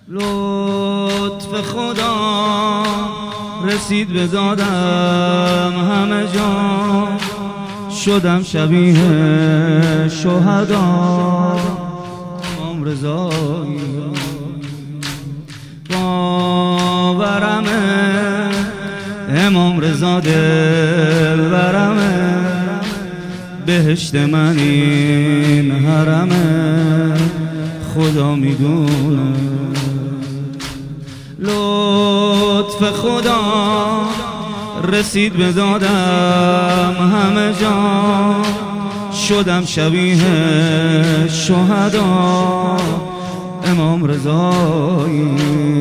لطف خدا رسید به دادم همه جا، شدم شبیه شهدا. امام رضایی باورمه، امام رضا دلبرمه، بهشت من این حرمه، خدا میدونه. لطف خدا رسید به دادم همه جا، شدم شبیه شهدا. امام رضایی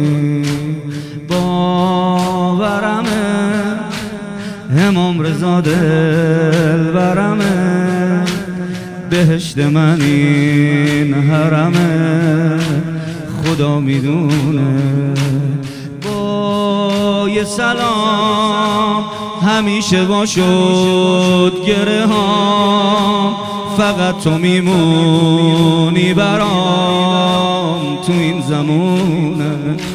باورمه، امام رضا دلبرمه، بهشت من این حرمه، خدا میدونه. با یه سلام همیشه باشد گره ها، فقط تو میمونی برام تو این زمونه.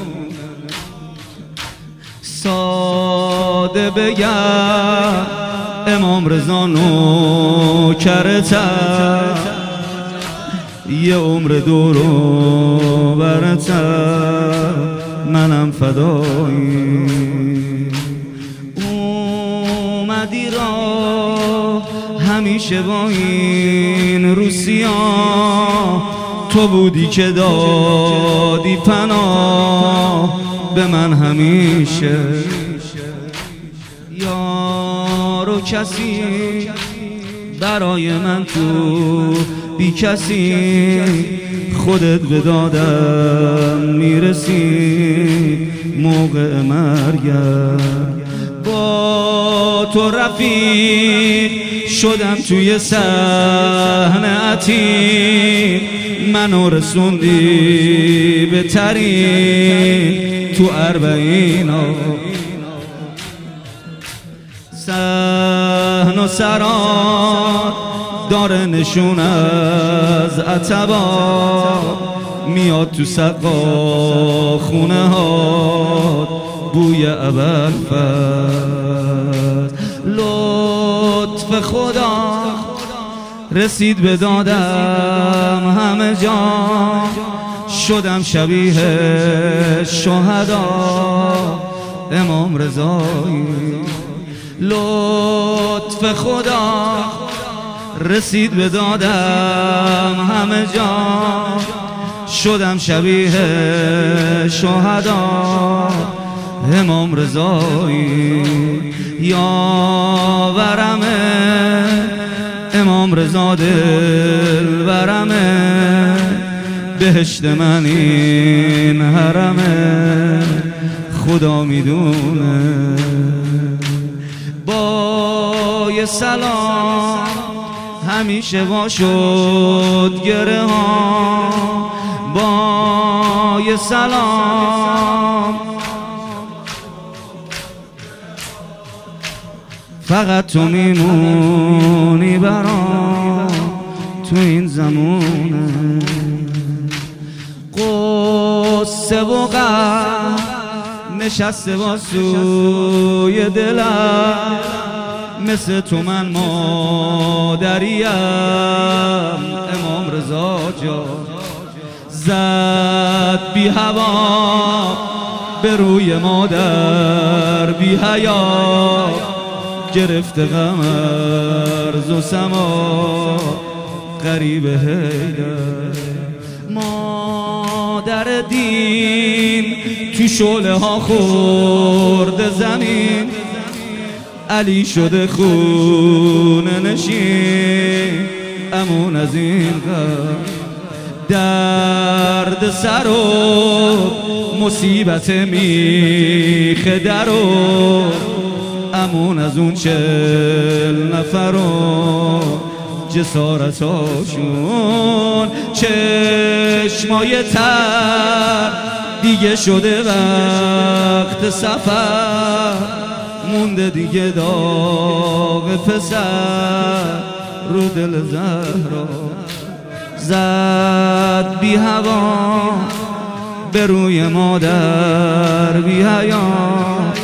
ساده بگم امام رضا نوکرتم، یه عمر دورو برتم، منم فدایی. اومدی را همیشه با این روسیا، تو بودی که دادی پناه به من همیشه. یارو کسی برای من تو بی کسی، خودت به دادم میرسی موقع مرگم. با تو رفیق شدم توی صحنه عتیق، منو رسوندی به طریق تو اربعینا. صحن و سرات داره نشون از عتبا، میاد تو سقا خونه ها بوی ابوالفضل. لطف خدا رسید به دادم همه جا، شدم شبیه شهدا. امام رضایی لطف خدا رسید به دادم همه جا، شدم شبیه شهدا. امام رضایی یاورمه، امام رضا دلبرمه، بهشت من این حرمه، خدا میدونه. با یه سلام همیشه باشد گره ها، با یه سلام فقط تو میمونی برام تو این زمونه. قصه و غم نشسته با سوی دلم، مثل تو من مادریم. امام رضا جا زد بی هوا به روی مادر بی حیا، گرفت غم ارض و سما غریب حیدر. مادر دین تو شعله ها خورده زمین، علی شده خونه نشین. امون از این غم درد سر و مصیبت میخ در و امون از اون 40 نفر و جسارتاشون. چشمای تر دیگه شده وقت سفر، مونده دیگه داغ پسر رو دل زهرا. زد بی هوا به روی مادر بی حیا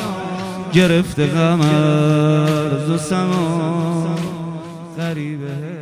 گرفته غم ارض و سما غریبه.